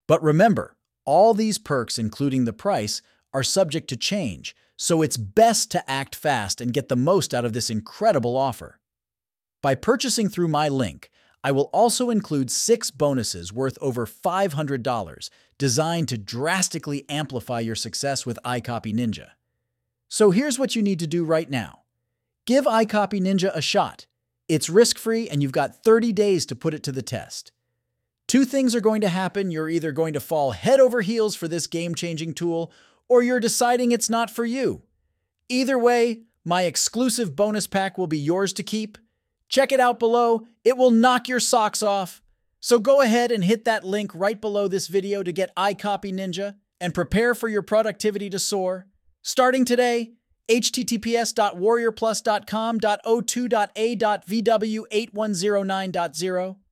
But remember, all these perks, including the price, are subject to change, so it's best to act fast and get the most out of this incredible offer. By purchasing through my link, I will also include 6 bonuses worth over $500 designed to drastically amplify your success with iCopy Ninja. So here's what you need to do right now. Give iCopy Ninja a shot. It's risk-free and you've got 30 days to put it to the test. 2 things are going to happen. You're either going to fall head over heels for this game-changing tool, or you're deciding it's not for you. Either way, my exclusive bonus pack will be yours to keep. Check it out below. It will knock your socks off. So go ahead and hit that link right below this video to get iCopy Ninja and prepare for your productivity to soar. Starting today, https://warriorplus.com.o2.a.vw8109.0